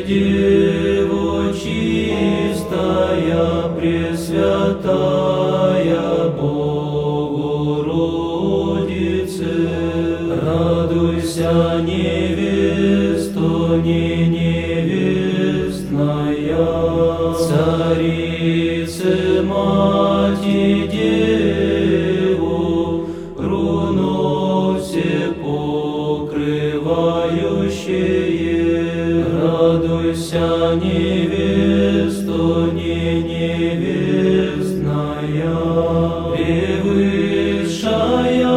Дево чистая, Пресвятая Богородице, радуйся, невесто, не невестная, Царице, Мати, Деву, руно все покрывающее, радуйся, невесто, не невестная, превысшая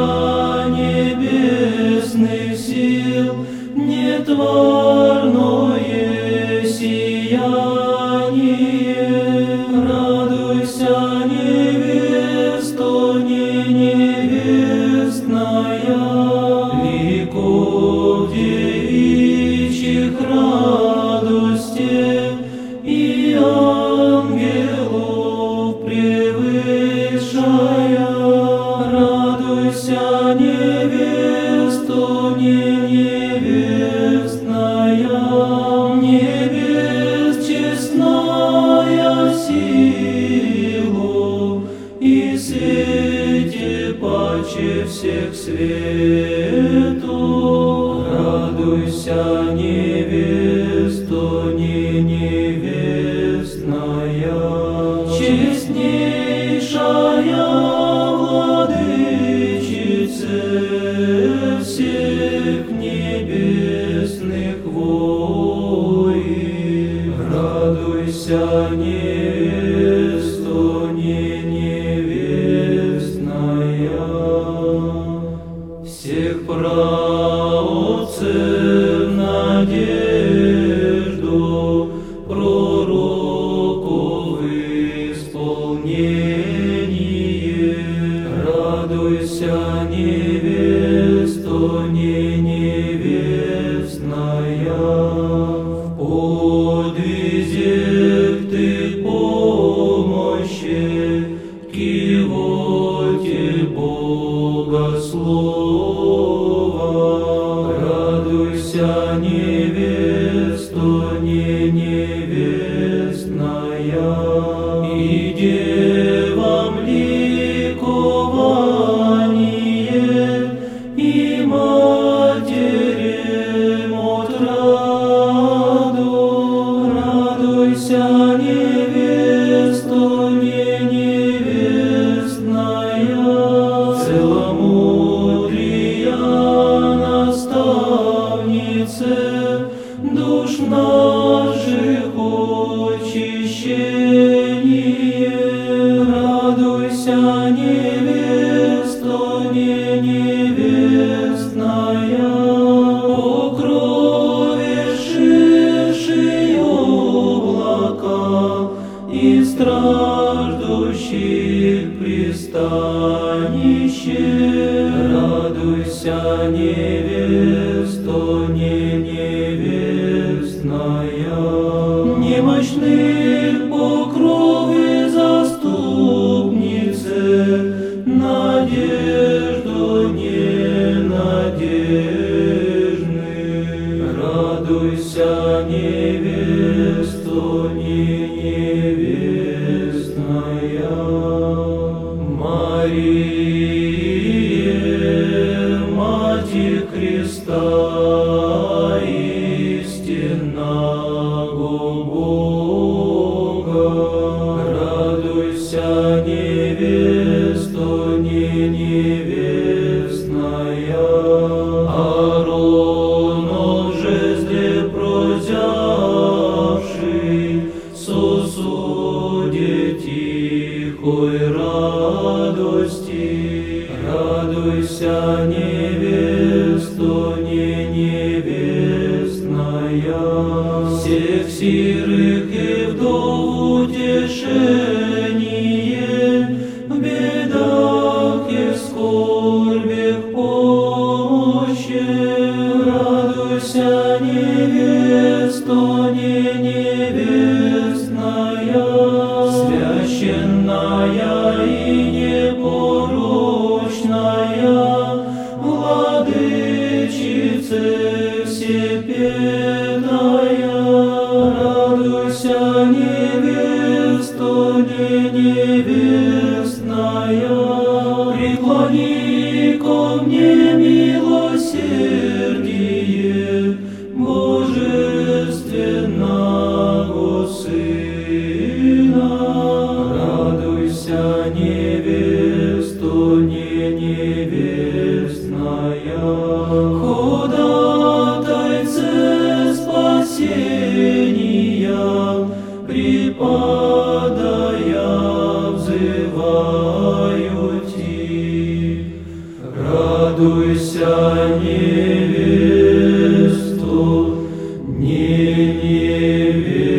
небесных сил, нетварное сияние, радуйся, невесто, не невестная, ликов девичьих радости и ангелов превышая, радуйся, невесто, не невестная, небес честная силу и свете паче всех свету, радуйся, невесто, не невестная, честнейшая владычице всех небесных воинов, радуйся, невесто, не невестная, всех праотцев надежду, пророков исполнение, радуйся, невесто, не невестная, в подвизе ты помощи, кивоте Богослова, радуйся, невесто, не невестная, и девам ликование, и матерям отраду, радуйся, невесто, не невестная, целомудрия наставнице, душ наших очищение, радуйся, невесто, не невестная, покровивши облака и страждущих пристанище, радуйся, невесто, не невестная, немощных покровы заступнице, надежду ненадежных, радуйся, невесто, не невестная, Мария, Матерь Христа, истинного Бога, радуйся, невесто, не невестная, Ааронов жезле прозявший, сосуде тихой радости, радуйся, невесто, не невестная, всех сирых и вдов утешение, в бедах и скорбях помощи, радуйся, невесто, не невестная, священная и непорочная, владычице всепетая, припадая, взываю Ти. Радуйся, невесту, не невесту,